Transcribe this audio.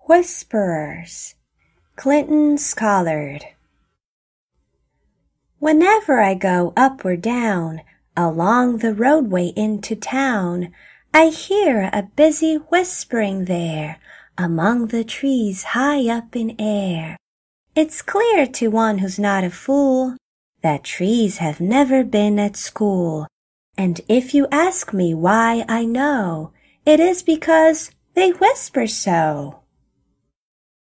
Whisperers. Clinton Scollard. Whenever I go up or down along the roadway into town, I hear a busy whispering there among the trees high up in air. It's clear to one who's not a fool that trees have never been at school. And if you ask me why I know, it is because they whisper so.